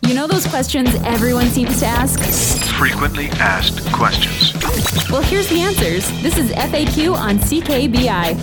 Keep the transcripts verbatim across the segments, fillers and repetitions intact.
You know those questions everyone seems to ask? Frequently asked questions. Well, here's the answers. This is F A Q on C K B I.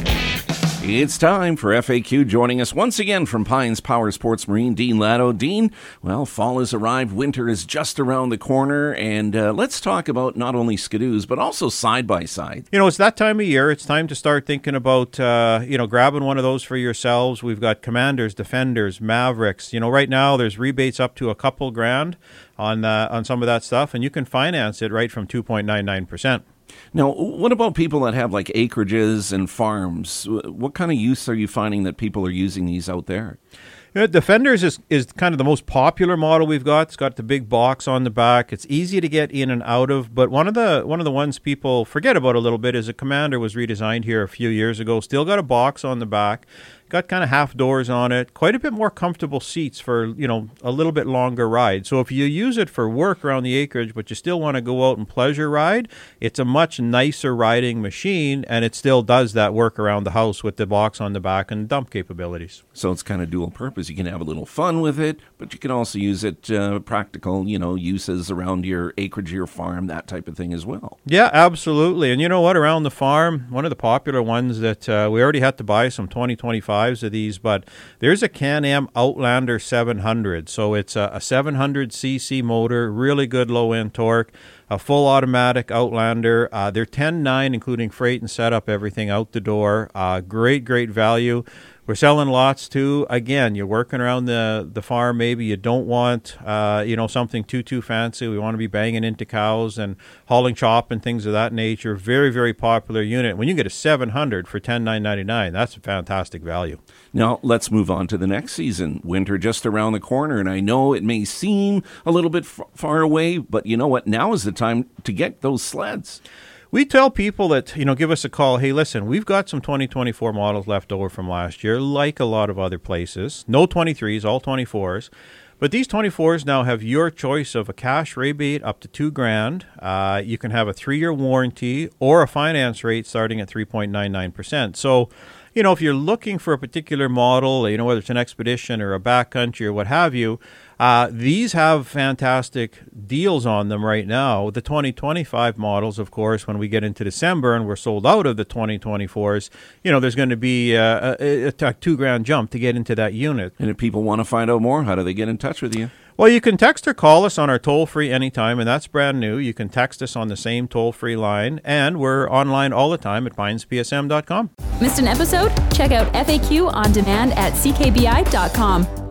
It's time for F A Q. Joining us once again from Pines Power Sports Marine, Dean Latto. Dean, well, fall has arrived, winter is just around the corner, and uh, let's talk about not only Ski-Doos, but also side-by-side. You know, it's that time of year. It's time to start thinking about, uh, you know, grabbing one of those for yourselves. We've got Commanders, Defenders, Mavericks. You know, right now there's rebates up to a couple grand on, uh, on some of that stuff, and you can finance it right from two point nine nine percent. Now, what about people that have like acreages and farms? What kind of use are you finding that people are using these out there? Yeah, Defenders is, is kind of the most popular model we've got. It's got the big box on the back. It's easy to get in and out of, but one of the one of the ones people forget about a little bit is a Commander was redesigned here a few years ago. Still got a box on the back. Got kind of half doors on it, quite a bit more comfortable seats for, you know, a little bit longer ride. So if you use it for work around the acreage, but you still want to go out and pleasure ride, it's a much nicer riding machine, and it still does that work around the house with the box on the back and dump capabilities. So it's kind of dual purpose. You can have a little fun with it, but you can also use it uh, practical, you know, uses around your acreage, your farm, that type of thing as well. Yeah, absolutely. And you know what? Around the farm, one of the popular ones that uh, we already had to buy some twenty twenty-five of these, but there's a Can-Am Outlander seven hundred. So it's a, a seven hundred c c motor, really good low-end torque, a full automatic Outlander. Uh, they're ten nine, including freight and setup, everything out the door. Uh, great, great value. We're selling lots too. Again, you're working around the, the farm. Maybe you don't want, uh, you know, something too, too fancy. We want to be banging into cows and hauling chop and things of that nature. Very, very popular unit. When you get a seven hundred for ten nine ninety-nine, that's a fantastic value. Now, let's move on to the next season. Winter just around the corner, and I know it may seem a little bit f- far away, but you know what? Now is the time to get those sleds. We tell people that, you know, give us a call. Hey, listen, we've got some twenty twenty-four models left over from last year, like a lot of other places. No twenty-threes, all twenty-fours. But these twenty-fours now have your choice of a cash rebate up to two grand. Uh, you can have a three-year warranty or a finance rate starting at three point nine nine percent. So, you know, if you're looking for a particular model, you know, whether it's an Expedition or a backcountry or what have you, uh, these have fantastic deals on them right now. The twenty twenty-five models, of course, when we get into December and we're sold out of the twenty twenty-fours, you know, there's going to be uh, a, a, a two grand jump to get into that unit. And if people want to find out more, how do they get in touch with you? Well, you can text or call us on our toll-free anytime, and that's brand new. You can text us on the same toll-free line, and we're online all the time at pines p s m dot com. Missed an episode? Check out F A Q on demand at c k b i dot com.